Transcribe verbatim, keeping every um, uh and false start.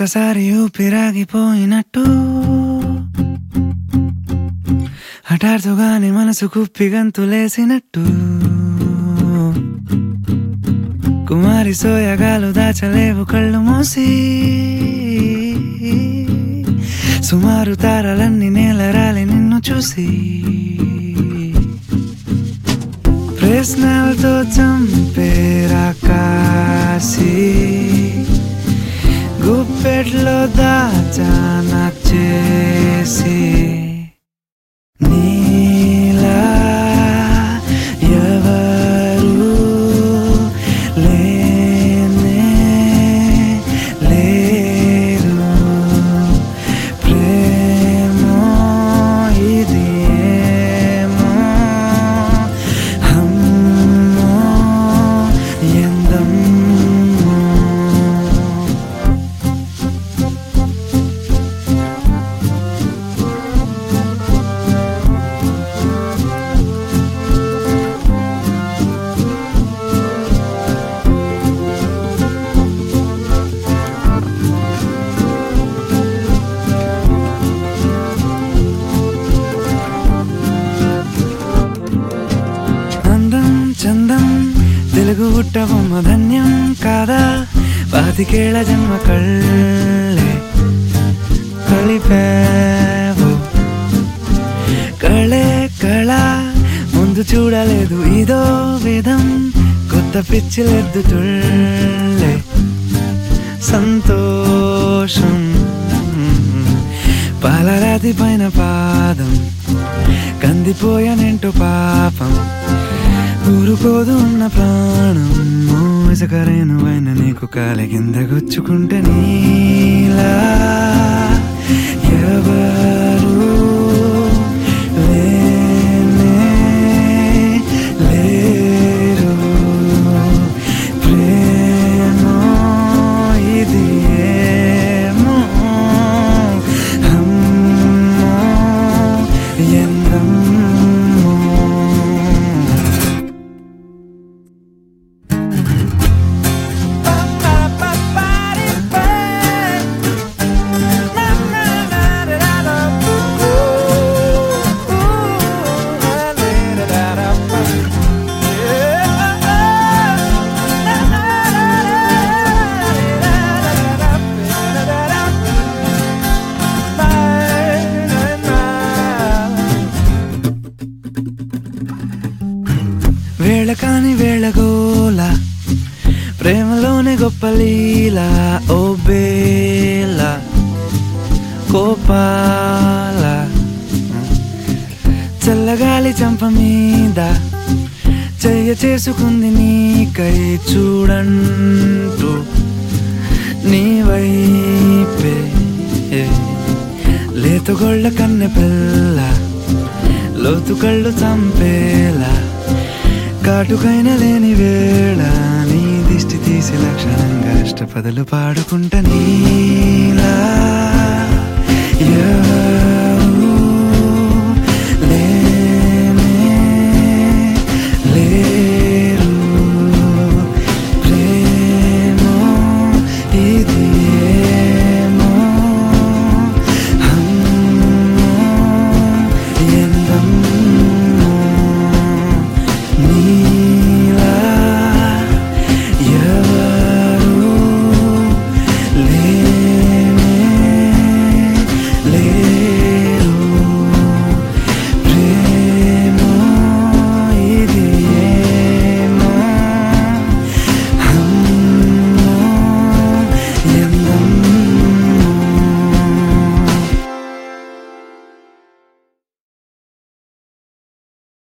ఒక్కసారి ఊపిరాగిపోయినట్టు హఠాత్తుగానే మనసు కుప్పి గంతులేసినట్టు కుమారి సోయగాలు దాచలేవు కళ్ళు మూసి సుమారు తారలన్నీ నేలరాలి నిన్ను చూసి ప్రశ్నలతో చంపేరా కాసి గుప్పెట్లో దాచానా చేసి నీలా ఎవరు లేనే లేరు ప్రేమో ఇది ఏమో అమ్మో ఎందమ్మో అందం చందం తెలుగు పుట్టబొమ్మ ధన్యం కాదా పాతికేళ్ల జన్మ కళ్ళే కలిపావు కళే కళ ముందు చూడలేదు ఇదో విధం కొత్త పిచ్చిలెద్దు తుళ్ళే సంతోషం పాలరాతి పైన పాదం కందిపోయానేంటో పాపం ఊరుకోదు ఉన్న ప్రాణం ఇసుకరేను అయిన నీకు కాలి కింద గుచ్చుకుంటే నీలా ఎవరు లేనే లేరు ప్రేమో ఇది ఏమో అమ్మో ఎందమ్మో వేళ కాని వేళగోల ప్రేమలోనే గొప్ప లీల ఓ బేల కోపాల చల్లగాలి చంప మీద చెయ్య చేసుకుంది నీకై చూడంటూ నీ వైపే లేతుగొళ్ళ కన్నె పిల్ల లోతు కళ్ళు చంపేలా కాటుకైన లేని వేళ నీ దిష్టి తీసి లక్షణంగా అష్టపదలు పాడుకుంటా నీలా